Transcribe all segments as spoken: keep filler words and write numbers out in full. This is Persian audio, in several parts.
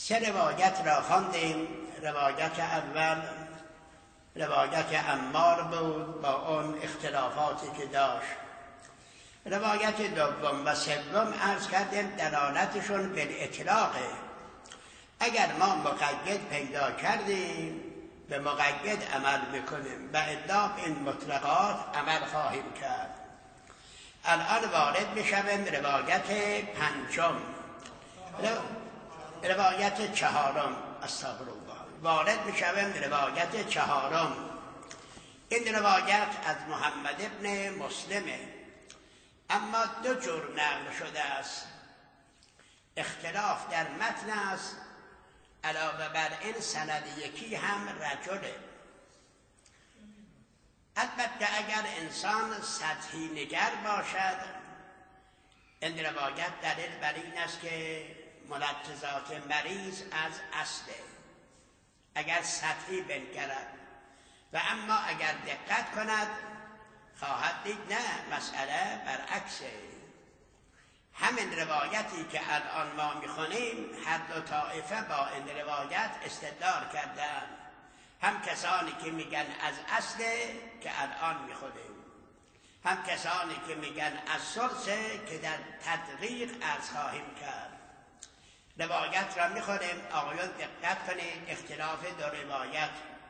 سه روایت را خواندیم. روایت اول روایت عمار بود با اون اختلافاتی که داشت. روایت دوم و سوم عرض کردیم دلالتشون به اطلاقه. اگر ما مقید پیدا کردیم به مقید عمل میکنیم و الا این مطلقات عمل خواهیم کرد. الان وارد میشویم روایت پنجم، روایت چهارم، استغفر الله. وارد میشویم روایت چهارم. این روایت از محمد ابن مسلمه، اما دو جور نقل شده است. اختلاف در متن است، علاوه بر این سند یکی هم رجله. البته اگر انسان سطحی نگر باشد، این روایت دلیل بر این است که ملتزات مریض از اصله، اگر سطحی بنگرد. و اما اگر دقت کند خواهد دید نه، مسئله برعکسه. همین روایتی که الان ما میخونیم هر دو طایفه با این روایت استدلال کردن. هم کسانی که میگن از اصله که الان میخونیم، هم کسانی که میگن از ثلثه که در تدقیق عرض خواهیم کرد. روایت را میخونیم، آقایان دقت کنید اختلاف دو روایت.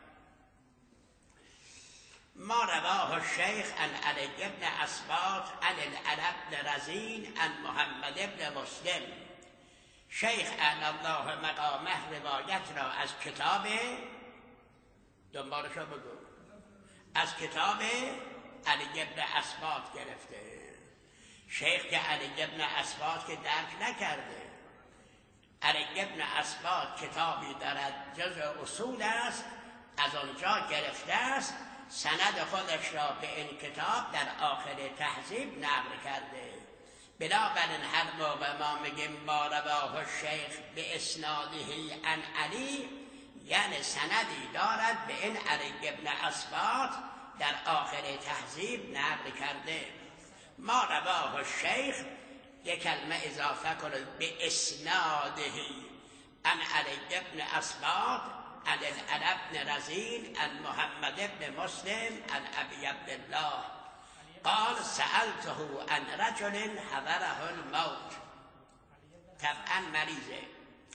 ما رواه الشیخ عن علی بن اسباط عن العلا بن رزین عن محمد بن مسلم. شیخ اعلی الله مقامه روایت را از کتاب دنبالش رو بگو از کتاب علی بن اسباط گرفته. شیخ که علی بن اسباط که درک نکرده. علی بن اسباط کتابی دارد جزء اصول است، از آنجا گرفته است، سند خودش را به این کتاب در آخر تهذیب نقل کرده. بنابراین هر موقع ما میگیم ما رواه الشیخ به اسناده عن علی، یعنی سندی دارد به این علی بن اسباط در آخر تهذیب نقل کرده. ما رواه الشیخ یک کلمه اضافه کنید به اسناده عن علی بن اسباط عن العلا بن رزین عن محمد بن مسلم عن ابی عبدالله قال سألته عن رجل حضره الموت، طبعا مریضه،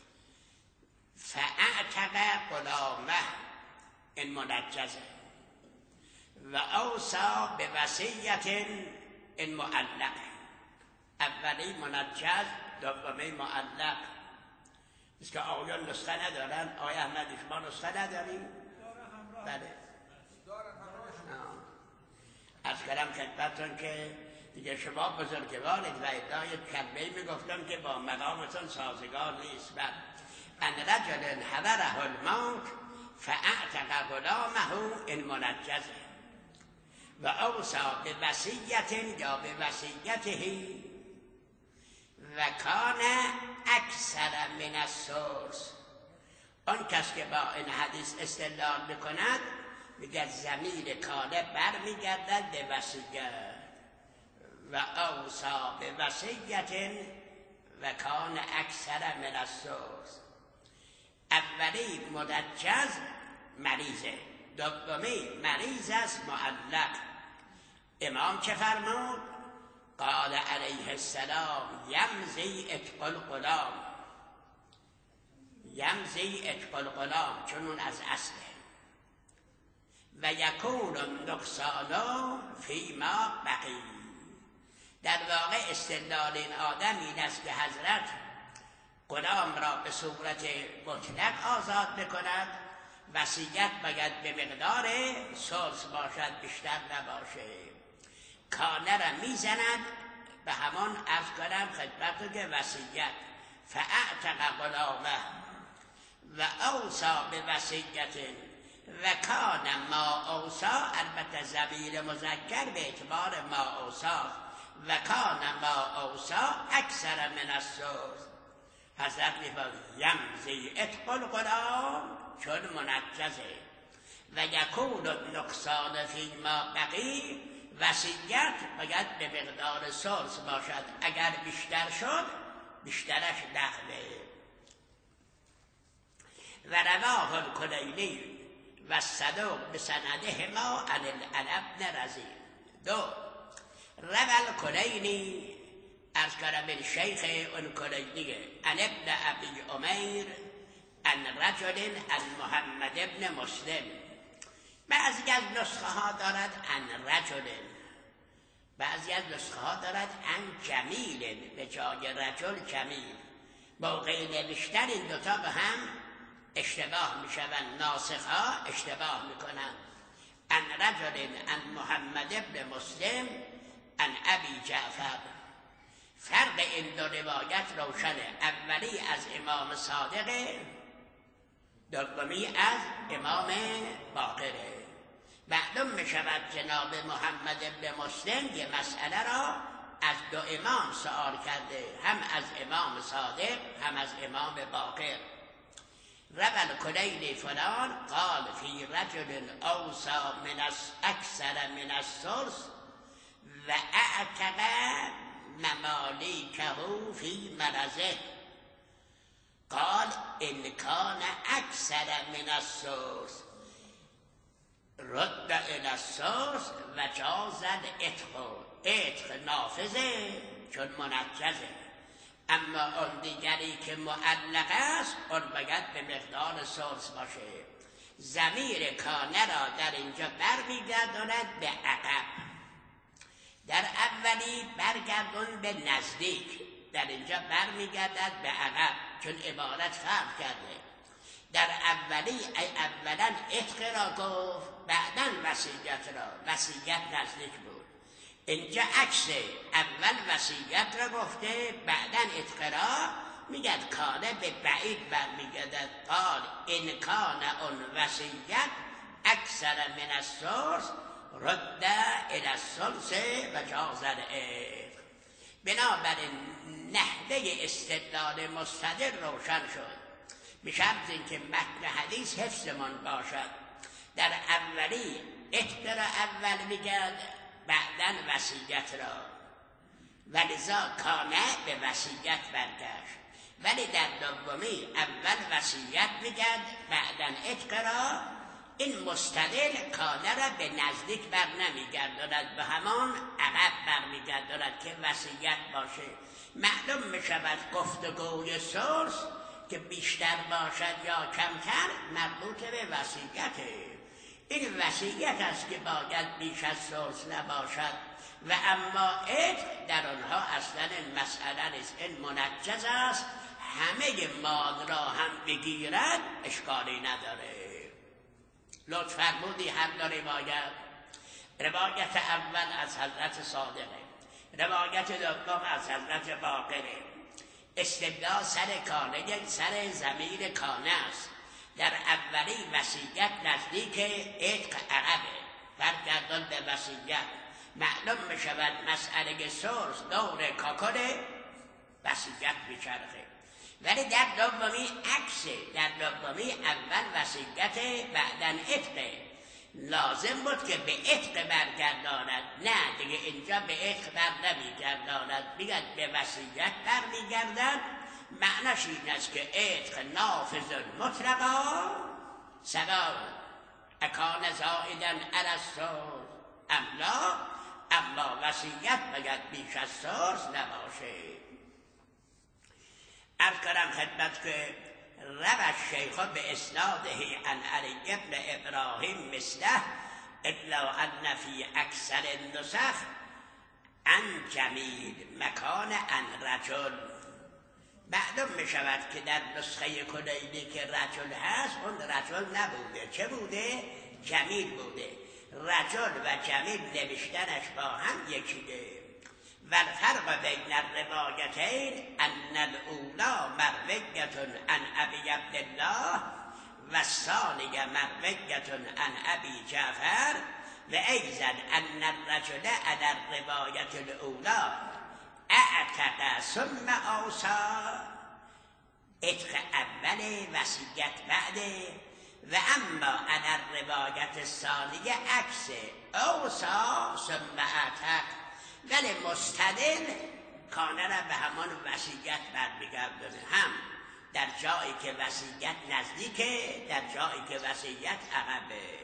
فاعتق غلامه، این منجزه، و اوصا به وصیت، این معلقه. اولی منجز، دومی معلق. است که آقایان نسخه ندارن. آقای احمدی شما نسخه نداریم؟ بله. از کلم خدمتتون که دیگه شما بزرگوارید و ادعای کلمه‌ای میگفتم که با مقامتون سازگار نیست. بله. ان رجل حضره الموت فاعتق غلامه، این منجزه، و اوصا به وصیت یا به وصیته، و کان اکثر من الثلث. آن کس که با این حدیث استدلال میکند میگه ضمیر کانه بر میگردد به وصیت، و اوصا به وصیت و کان اکثر من الثلث. اولی منجز مریضه، دومی مریض است معلق. امام چه فرمود؟ قال علیه السلام یمضی عتق الغلام، یمضی عتق الغلام، چون اون از اصله، و یکون النقصان فیما بقی. در واقع استدلال این آدم این است که حضرت غلام را به صورت مطلق آزاد بکند، وصیت باید به مقدار ثلث باشد، بیشتر نباشه. کانه را میزند به همان عرض کنم خدمت که وصیت، فاعتق غلامه و اوصا به وصیت، و کان ما اوصا، البته ضمیر مذکر به اعتبار ما اوصا، و کان ما اوصا اکثر من الثلث. حضرت میفرماید یمضی عتق الغلام، چون منجزه، و یکون النقصان فیما بقی، وصیت باید به مقدار ثلث باشد، اگر بیشتر شد بیشترش لغوه. و رواه الکلینی و صدوق بسنده ما عن الابن رزی. دو روى الکلینی از کرم الشیخ الکلینی عن ابن ابی عمیر عن رجل عن محمد ابن مسلم. بعضی از نسخه ها دارد عن رجل، بعضی از نسخه ها دارد عن جمیل، به جای رجل جمیل. موقع نوشتن این دوتا به هم اشتباه می شوند، ناسخ ها اشتباه می کنند. عن رجل عن محمد ابن مسلم عن ابی جعفر. فرق این دو روایت روشنه، اولی از امام صادقه، دومی از امام باقره. معلوم می شود جناب محمد ابن مسلم یه مسئله را از دو امام سوال کرده، هم از امام صادق هم از امام باقر. روى الکلینی فلان قال فی رجل اوصا من اکثر من الثلث و اعتق ممالیکه فی مرضه. قال ان کان اکثر من الثلث رد الى الثلث و جاز العتق. عتق نافذه چون منجزه، اما اون دیگری که معلق است اون باید به مقدار ثلث باشه. ضمیر کانه را در اینجا برمیگرداند به عقب، در اولی برگردون به نزدیک، در اینجا برمیگردد به عقب چون عبارت فرق کرده. در اولی ای اولا عتق را گفت، بعدا وصیت را. وصیت نزدیک بود. اینجا عکسه، اول وصیت را گفته بعدا عتق را میگد کانه به بعید برمیگردد. قال این کانه اون وصیت اکثر من الثلث رد الى الثلث و جاز العتق. بنابراین نحوه استدلال مستدل روشن شد، به شرط اینکه متن حدیث حفظمان باشد. در اولی عتق را اول میگرد، بعدا وصیت را، ولذا کانه به وصیت برگشت. ولی در دومی اول وصیت میگرد بعدا عتق را. این مستدل کانه را به نزدیک بر نمیگرداند، به همان عقب برمیگرداند که وصیت باشه. معلوم میشود گفتگوی ثلث که بیشتر باشد یا کمتر مربوط به وصیته. این وصیت است که باید بیش از ثلث نباشد و اما عتق در آنها اصلا این مسئله نیست. این منجز است، همه مال را هم بگیرد اشکالی نداره. لطف فرمودی هم دو روایت. روایت اول از حضرت صادقه، روایت دوم از حضرت باقره. استدلال سر کانه، سر ضمیر کانه است. در اولی وصیت نزدیک عتق عقبه، برگردان به وصیت. معلوم می شود مسئله ثلث دور کاکل وصیت میچرخه. ولی در دومی عکسه، در دومی اول وصیت بعدن عتقه. لازم بود که به عتق برگرداند، نه دیگه اینجا به عتق بر نمیگرداند، میگد به وصیت برمیگردد. معناش این است که عتق نافذ مطلقا سواء اکان زائدن علی الثلث ام لا، اما وصیت باید بیش از ثلث نباشه. عرض کردم خدمت که روى الشیخ به اسناده عن علی ابن ابراهیم مثله الا ان فی اکثر النسخ عن جمیل مکان عن رجل. معلوم می شود که در نسخه کلینی که رجل هست اون رجل نبوده، چه بوده؟ جمیل بوده. رجل و جمیل نوشتنش با هم یکیه. و الفرق بین الروایتین ان الاولی مرویة عن ابی عبدالله و الثانیه مرویة عن ابی جعفر و ایضا ان الرجل علی الروایة الاولی اعتق ثم اوصى. عتق اول، وصیت بعد. و اما علی الروایة الثانیه عکس، اوصى ثم اعتق. ولی مستدل کانه را به همان وصیت برمیگردونه، هم در جایی که وصیت نزدیکه، در جایی که وصیت عقبه.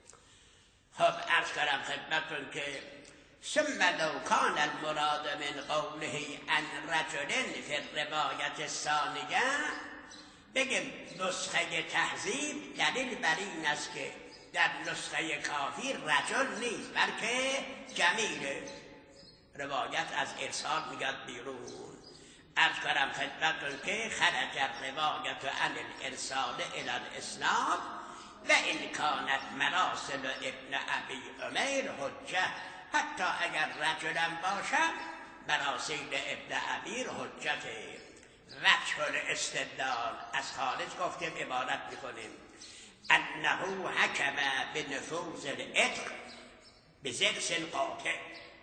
خب عرض کردم خدمتتون که ثم لو کان المراد من قوله عن رجل فی الروایت الثانیه، بگیم نسخه تهذیب دلیل بر این است که در نسخه کافی رجل نیست بلکه جمیله، روایت از ارسال میگد بیرون. عرض کنم خدمتتون که خرج الروایت عن الارسال الى الاسناد و ان کانت مراسل ابن ابی عمیر حجه، حتی اگر رجلا باشد مراسل ابن ابی حجته. وجه الاستدلال از خارج گفتیم عبارت میکنیم انه حکم بنفوذ العتق بزرس قاطع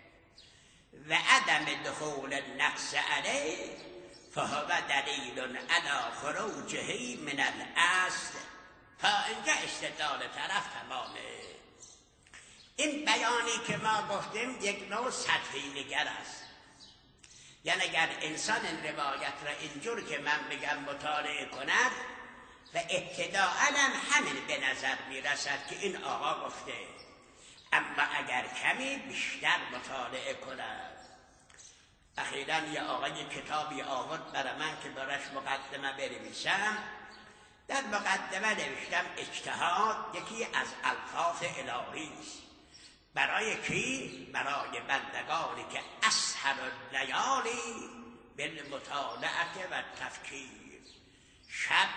و عدم دخول النقص علیه فهو دلیل علی خروجه من الاصل. تا اینجا استدلال طرف تمامه. این بیانی که ما گفتیم یک نوع سطحی نگر است، یعنی اگر انسان این روایت را اینجور که من بگم مطالعه کند و ابتداء هم همین به نظر میرسد که این آقا گفته، اما اگر کمی بیشتر مطالعه کند. اخیراً یه آقای کتابی آورد برای من که برایش مقدمه بنویسم. در مقدمه نوشتم اجتهاد یکی از الفاظ الهی است. برای کی؟ برای بندگانی که اسهر اللیالی بالمطالعه و تفکیر، شب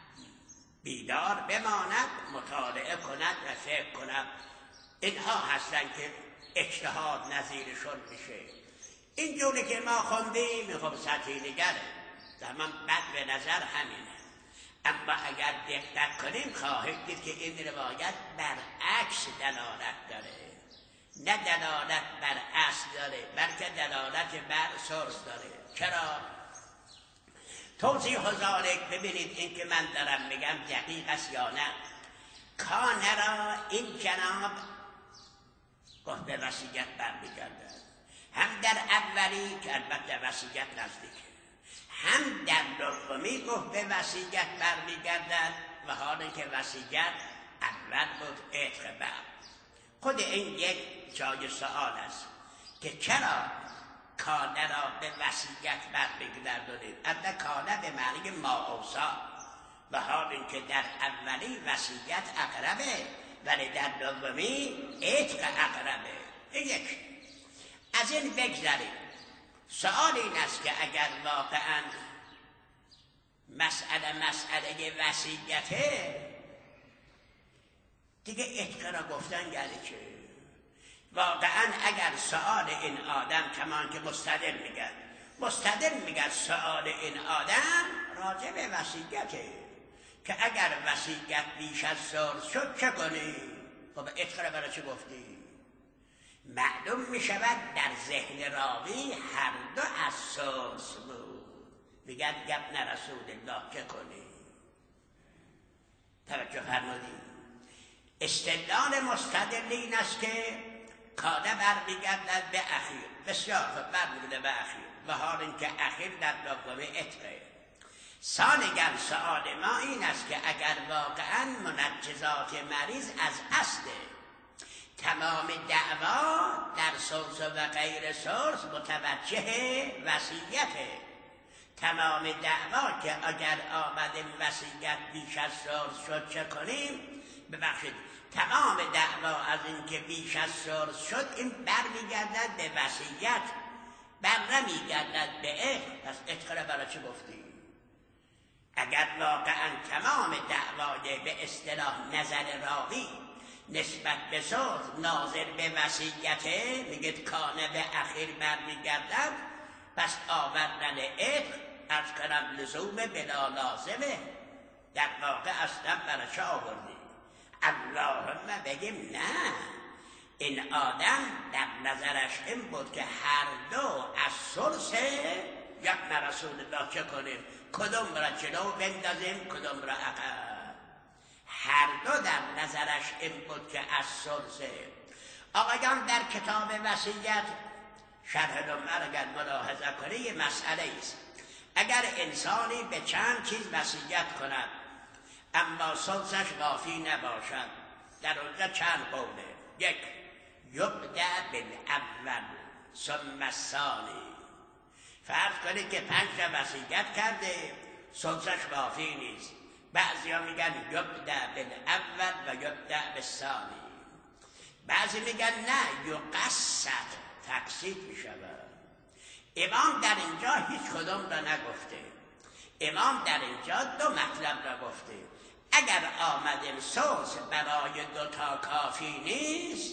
بیدار بماند، مطالعه کند و فکر کند. اینها هستن که اجتهاد نظیرشون میشه. این جوری که ما خوندیم خب سطحی نگره، در من بد به نظر همینه. اما اگر دقت کنیم خواهید دید که این روایت برعکس دلالت داره، نه دلالت بر اصل داره بلکه دلالت بر سرس داره. چرا؟ توضیح ذالک ببینید، این که من دارم میگم دقیق است یا نه. کانه را این جناب گفت به وصیت برمیگردد، هم در اولی که البته وصیت نزدیکه، هم در دومی گفت به وصیت برمیگردد و حالا که وصیت اول بود عتق بعد. خود این یک جای سوال است که چرا کانه را به وصیت برمیگردونید. البته کانه به معنی ما اوصا، و حال اینکه در اولی وصیت اقربه ولی در دومی عتق اقربه. این یک. از این بگذاریم. سوال این است که اگر واقعا مسئله مسئله وصیته، دیگه عتق را گفتن یعنی چه؟ واقعا اگر سوال این آدم کمان که مستدل میگن مستدل میگن سوال این آدم راجع به وصیته که اگر وصیت بیش از سرس شد چه کنی؟ خب عتق را برای چه گفتی؟ معلوم میشود در ذهن راوی هر دو از سرس بود. میگن ابن رسول الله چه کنی؟ توجه فرمودید؟ استدلال مستدل این است که کانه برمیگردد به اخیر. بسیار خوب، برمیگرده به اخیر و حال اینکه اخیر در دوم عتقه. ثانیاً سؤال ما این است که اگر واقعاً منجزات مریض از اصله، تمام دعوا در سرس و غیر سرس متوجه وصیته. تمام دعوا که اگر آمدیم وصیت بیش از سرس شد چه کنیم؟ ببخشید، تمام دعوا از این که بیش از سرس شد این برمیگردد به وصیت، بر نمیگردد به عتق. پس عتق را برای چه گفتی؟ اگر واقعا تمام دعوای به اصطلاح نظر راوی نسبت به سرس ناظر به وصیته، میگید کانه به اخیر برمیگردد، پس آوردن عتق از کنم لزوم بلا لازمه. در واقع اصلا برای چه آوردی؟ اللهم بگیم نه، این آدم در نظرش این بود که هر دو از سرسه، یک رسول الله چه کنیم؟ کدوم را جلو بندازیم کدوم را عقب. هر دو در نظرش این بود که از سرسه. آقایان در کتاب وصیت شرح نمبر اگر ملاحظه کنه یه مسئله است. اگر انسانی به چند چیز وصیت کند اما ثلثش وافی نباشد، در اونجا چند قوله. یک، یبدأ بالاول ثم الثانی. فرض کنید که پنج تا وصیت کرده، ثلثش وافی نیست. بعضیا میگن یبدأ بالاول و یبدأ بالثانی. بعضی میگن نه، یقسط، تقسیط میشود. امام در اینجا هیچ کدام را نگفته. امام در اینجا دو مطلب را گفته. اگر آمدیم ثلث برای دوتا کافی نیست،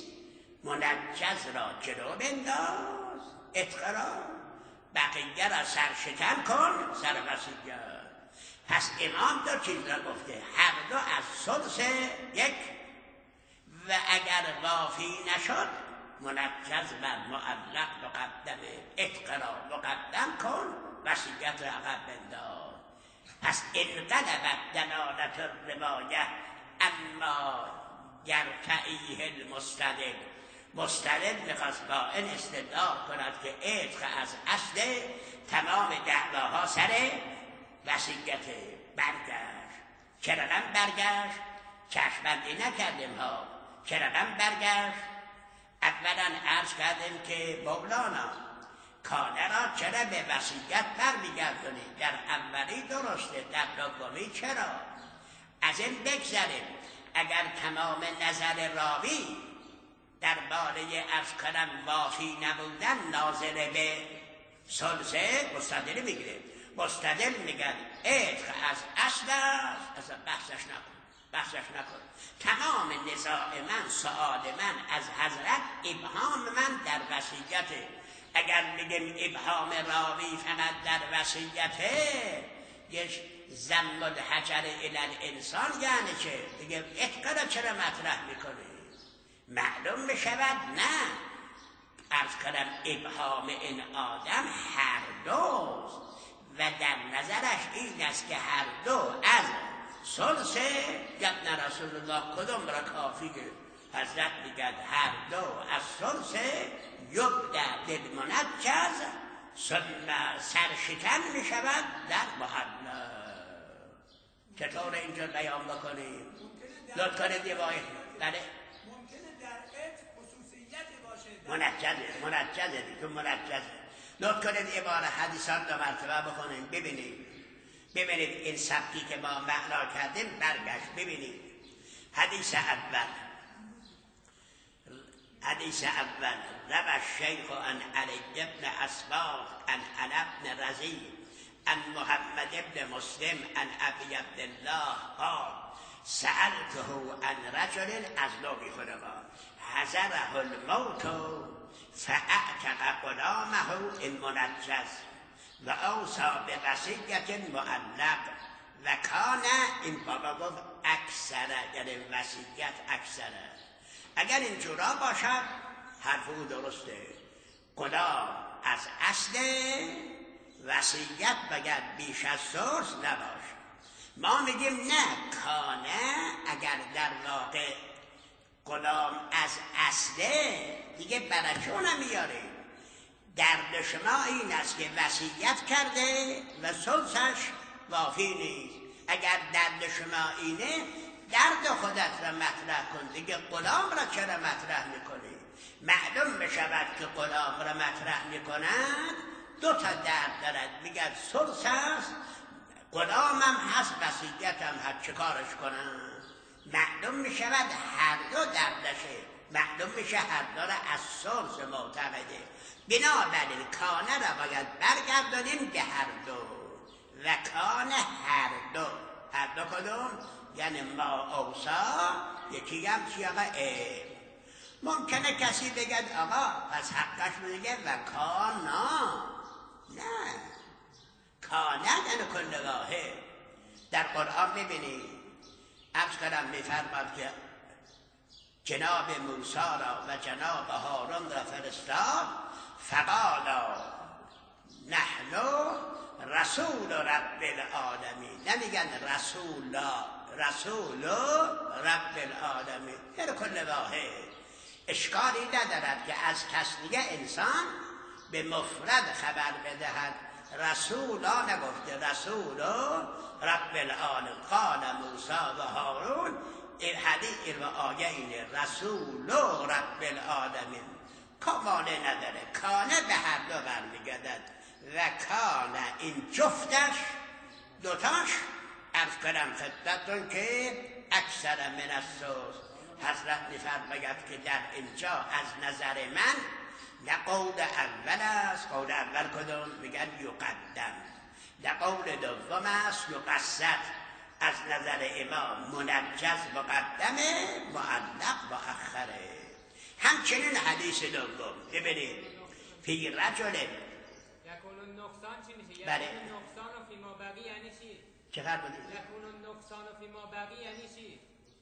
منجز را جلو بنداز، اتقا را، بقیه را سرشکن کن، سر وصیت. پس امام دو چیز را گفته، هر دو از ثلث یک، و اگر وافی نشد منجز و معلق مقدمه، اتقا را مقدم کن، وصیت را عقب بنداز. پس انقلبت دلالت الروایه اما یرتعیه المستدل. مستدل میخواست با این استدلال کند که عتق از اصل تمام دعواها سر وصیت. برگشت. چه رقم برگشت؟ چشم‌بندی نکردیم ها. چه رقم برگشت؟ اولا عرض کردیم که مولانا کانه را چرا به وصیت برمیگردونید؟ در اولی درسته، در دومی چرا؟ از این بگذریم. اگر تمام نظر راوی درباره از کنم وافی نبودن ناظر به ثلثه، مستدل میگیره. مستدل میگن عتق از اصل است، اصلا بحثش نکن، بحثش نکن. تمام نزاع من، سؤال من از حضرت ابهام من در وصیته. اگر میگیم ابهام راوی فقط در وصیته، یه ضم الحجر الی الانسان یعنی چه؟ دیگه عتق را چرا مطرح میکنه؟ معلوم بشود نه، عرض کنم ابهام این آدم هر دوست و در نظرش این است که هر دو از ثلث ابن رسول الله کدوم را کافیه؟ حضرت میگن هر دو از ثلث یبدأ بالمنجز ثم سرشکن میشود در محل. چطور اینجا بیان بکنیم؟ لطف کنید یه باید بله منجزه منجزه دیگه منجزه. لطف کنید عباره حدیثان دو مرتبه بخونیم ببینید. ببینید این سبکی که ما معنا کردیم برگشت ببینید. حدیث اول حدیث اول روى الشیخ عن علی بن اسباط عن علی بن رزی عن محمد بن مسلم عن ابی عبدالله قال سألته عن رجل از نوبی خدما حضره الموت فاعتق غلامه المنجز و اوصى بوصیت معلق و کان این بابا گفت اکثر، یعنی وصیت اکثره. اگر اینجورا باشد حرف او درسته، غلام از اصل وصیت باید بیش از ثلث نباشه. ما میگیم نه، کانه اگر در واقع غلام از اصله دیگه برچه نمیاره. درد شما این است که وصیت کرده و ثلثش وافی نیست. اگر درد شما اینه درد خودت را مطرح کن دیگه، غلام را چرا مطرح میکنی؟ معلوم بشود که غلام را مطرح میکنند دو تا درد دارد، میگن ثلث است، غلامم هست، وصیتم هست، چه کارش کنم؟ معلوم میشود هر دو دردشه، معلوم میشه هر دو را از ثلث معتقده. بنابراین کانه را باید برگردانیم به هر دو و کانه هر دو. هر دو کدوم؟ یعنی ما اوصا، یکی هم چی آقا ای. ممکنه کسی بگد آقا پس حقش بگه و کانا. نه، کانه یعنی کل واحد. در قرآن ببینید عرض کنم میفرماد که جناب موسی را و جناب هارون را فرستاد فقالا نحن رسول رب العالمین. نمیگن رسول رسول رب العالمین، یعنی کل واحد. اشکالی ندارد که از تسنیه انسان به مفرد خبر بدهد رسولا نگفته، رسول رب العالمین قال موسی و هارون. این حدیث این و آیه اینه، رسول رب العالمین کماله نداره، کانه به هر دو برمیگردد و کانه این جفتش دوتاش عرض کنم خدمتتون که اکثر من السوز. حضرت میفرماید که در اینجا از نظر من نه قول اول است، قول اول کدوم میگن یقدم، نه قول دوم است یقصد. از نظر امام منجز مقدمه، معلق مؤخره. همچنین حدیث دوم ببینید فی رجل یکون النقصان چی میشه؟ بله. یکون النقصان و فی ما بقی یعنی چی؟ چه فرق بودید؟ یکون النقصان و فی ما بقی یعنی چی؟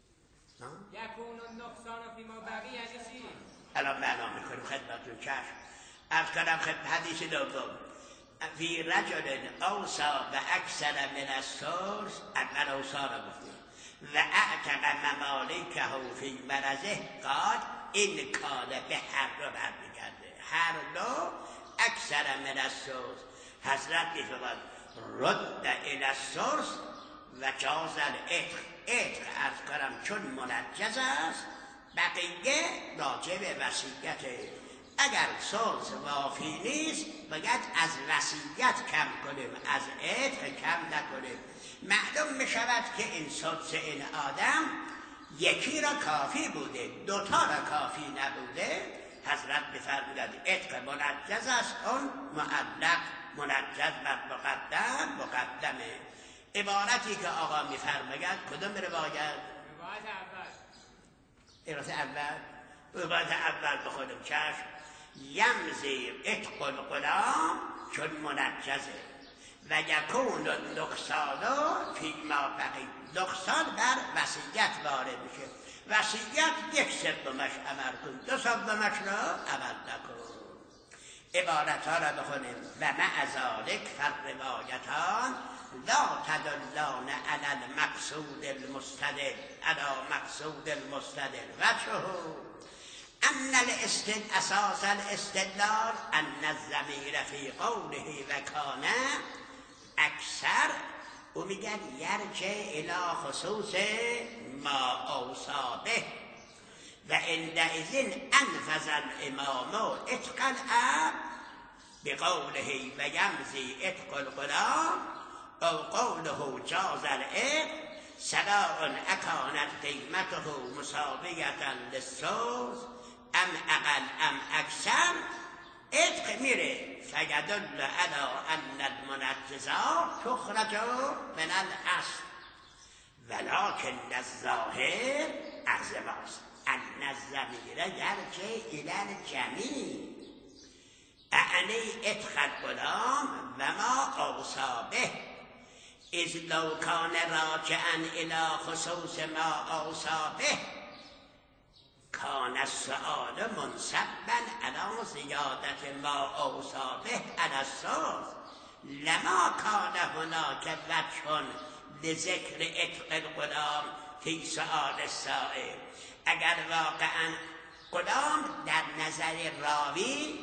یکون النقصان و فی ما بقی یعنی چی؟ الان معنا میکنیم خدمتتون. چشم عرض کنم خدمت حدیث دوم فی رجل اوصا و اکثر من السرس، اول اوصا را گفتیم و اعتق ممالکه فی مرضه، قال این کاله به هر دو برمیگرده، هر دو اکثر من السرس. حضرت میفرماد رد الی السرس و جاز العتق. عتق عرض کنم چون منجز است بقیه راجع به وصیته. اگر سلس وافی نیست باید از وصیت کم کنیم، از عتق کم نکنیم. معلوم می شود که این سلس این آدم یکی را کافی بوده، دوتا را کافی نبوده. حضرت می‌فرماید عتق منجز است، اون معلق منجز بر مقدم مقدمه. عبارتی که آقا می‌فرماید کدوم روایت؟ روایت اول. روایت اول روایت اول بخونیم. چشم یمزی عتق الغلام چون منجزه و یکون نقصان فی ما بقی. نقصان بر وصیت وارد میشه. وصیت یک سومش عمل کن، دو سومش را عمل نکن. عبارت ها را بخونیم و مع ذالک فالروایتان لا تدلان علی المقصود المستدل، علی مقصود المستدل وجهه ان الاستد اساس الاستدلال ان الضمیر فی قوله و کان اکثر او میگن یرجع الی خصوص ما اوصا به و عندئذ انفذ الامام عتق الاب بقوله و یمضی عتق الغلام او قوله جاز العتق سواء اکانت قیمته مساویة للسوز ام اقل ام اکثر. عتق میره فیدل علی ان المنجزات تخرج من الاصل ولکن الظاهر از ماست ان الضمیر یرجع الی الجمیع اعنی عتق الغلام و ما اوصا به اذ لو کان راجعا الی خصوص ما اوصا به کان السؤال منصبا علی زیادت ما اوصا به علی السوز لما کان هناک وجه لذکر عتق الغلام فی سؤال السائل. اگر واقعا غلام در نظر راوی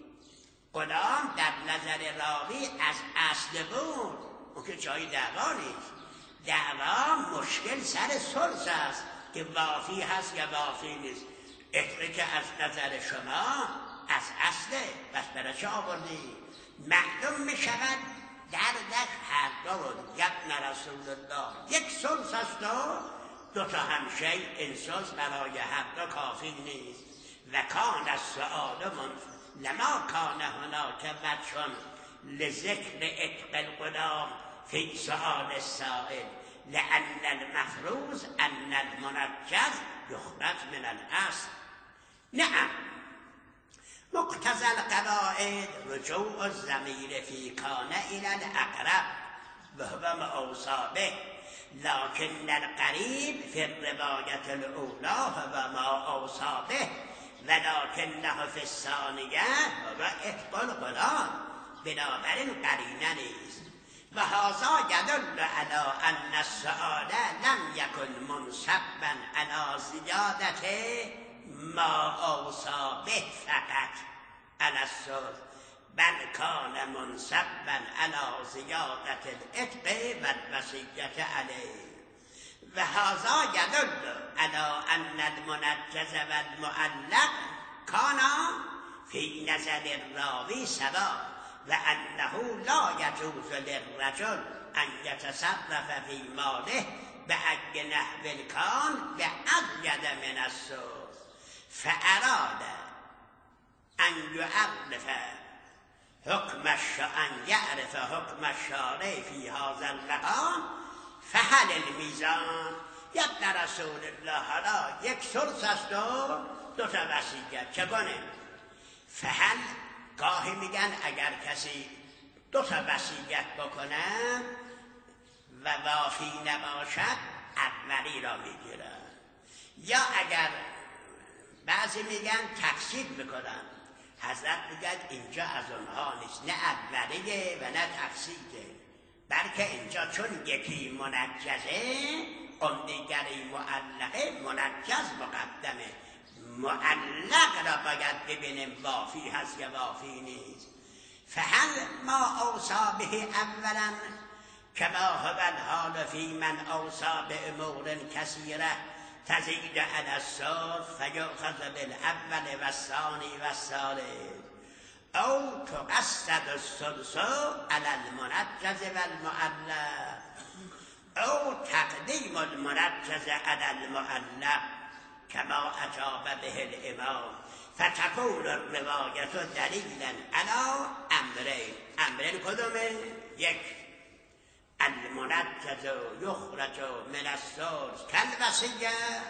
غلام در نظر راوی از اصل بود، اون که جای دعوا نیست. دعوا مشکل سر سلس است که وافی هست یا وافی نیست. عتقی که از نظر شما از اصله، بس برای چه آوردی؟ معلوم می شود دردش هر دو بود. یبن رسول الله یک سلس است و دو تا همشه این سلس برای هر دو کافی نیست. و کان السؤال منصب لما کان هناک وجه لذکر عتق الغلام فی سؤال السائل لأن المفروض ان المنجز یخرج من الاصل. نعم مقتضى القواعد رجوع الضمیر فی کان الی الاقرب وهو ما اوصا به لكن القریب فی الروایت الاولی هو ما اوصا به ولکنه فی الثانیه هو عتق الغلام. بنابراین قرینه نیست. و هذا یدل علی ان السؤال لم یکن منصبا علی زیادت ما اوصا به فقط علی السوز بل کان منصبا علی زیادت العتق و الوصیت علیه و هذا یدل علی ان المنجز و المعلق کانا فی نظر الراوی سوا و انه لا یجوز للرجل ان یتصرف فی ماله بأی نحو کان بأزید من السوس فاراد ان یعرف حکم ان یعرف حکم الشارع فی هذا المقام فهل المیزان یبن رسول الله حالا یک ثلث است و دو تا وصیت چه کنه؟ فهل گاهی میگن اگر کسی دو تا وصیت بکنه و وافی نباشد اولی را میگیرن، یا اگر بعضی میگن تقسیم میکنن. حضرت میگن اینجا از اونها نیست، نه اولیه و نه تقسیمه، بلکه اینجا چون یکی منجزه اون دیگری معلقه، منجز مقدمه، معلق را باید ببینیم وافی هست یا وافی نیست. فهل ما اوصا به اولا کما هو الحال فی من اوصا به امور کثیره تزید علی الثلث فیؤخذ بالاول و الثانی و الثالث او تقصد الثلث علی المنجز و المعلق او تقدیم المنجز علی المعلق کما اجاب به الامام فتكون الروایت دلیلا علی امرین. امرین کدومه؟ یک، المنجز یخرج من الثلث کالوصیه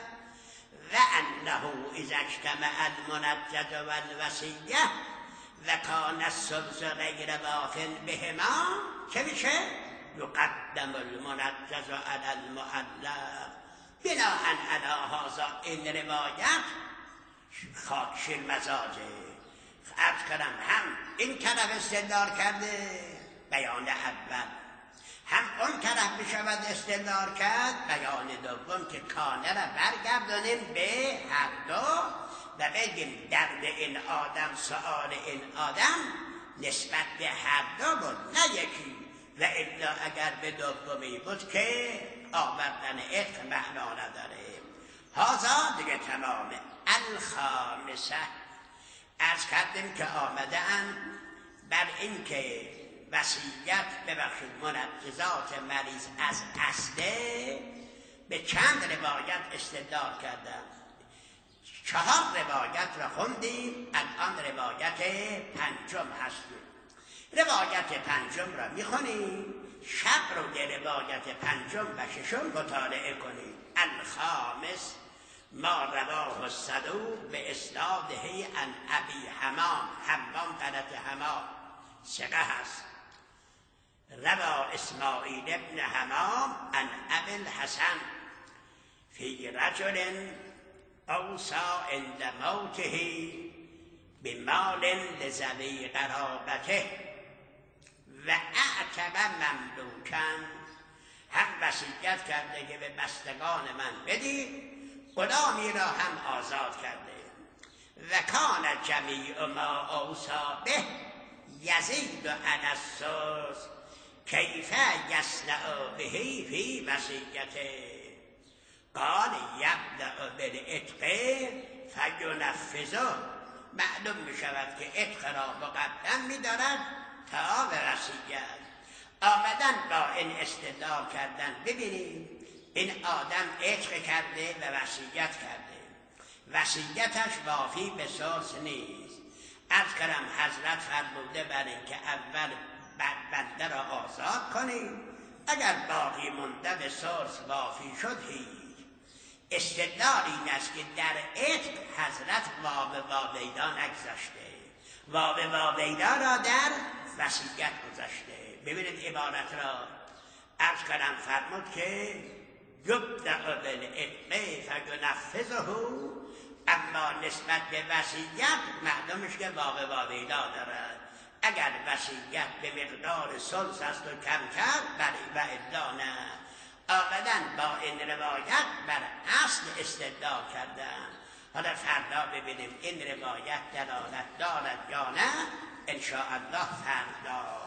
و انه اذا اجتمع المنجز والوصیه و کان الثلث غیر واف بهما چه میشه؟ یقدم المنجز علی المعلق. بناء علی هذا این روایت خاکشیر مزاجه. عرض کردم هم این طرف استدلال کرده بیان اول، هم اون طرف میشود استدلال کرد بیان دوم که کانه را برگردانیم به هر دو و بگیم درد این آدم سؤال این آدم نسبت به هر دو بود نه یکی، و الا اگر به دومی بود که آوردن عتق معنا نداره. هازا دیگه تمامه. الخامسه عرض کردیم که آمده اند بر این که وصیت ببخشید منجزات مریض از اصله به چند روایت استدلال کردن. چهار روایت را خوندیم، الان روایت پنجم هستیم. روایت پنجم را میخونیم، شب رو به روایت پنجم و ششم مطالعه کنیم. الخامس ما رواه الصدوق به اسناده عن ابی حمام، حمام غلط حمام ثقه هست. روا اسماعیل ابن حمام عن ابی الحسن فی رجل اوصا عند موته بمال لذوی قرابته و اعتب مملوکن، هم وصیت کرده که به بستگان من بدید، غلامی را هم آزاد کرده. و کان جمیع ما اوصا به یزید علی الثلث کیف یصنع به فی وصیته قال یبدأ بالعتق فینفذه. معلوم می شود که عتق را مقدم می دارد تا به وصیت. آمدن با این استدلال کردن. ببینید این آدم عتق کرده و وصیت کرده، وصیتش وافی به ثلث نیست. عرض کردم حضرت فرموده بر اینکه اول بنده را آزاد کنید، اگر باقی مونده به ثلث وافی شد هیچ. استدلال این است که در عتق حضرت واو واویدا نگذاشته، واو واویدا را در وصیت گذاشته. ببینید عبارت را عرض کردم فرمود که یبدأ بالعتق فینفذه، اما نسبت به وصیت معلومش که واو واویدا دارد. اگر وصیت به مقدار ثلث است و کم کرد بله و الا نه. آمدن با این روایت بر اصل استدلال کردن. حالا فردا ببینیم این روایت دلالت دارد یا نه انشاءالله فردا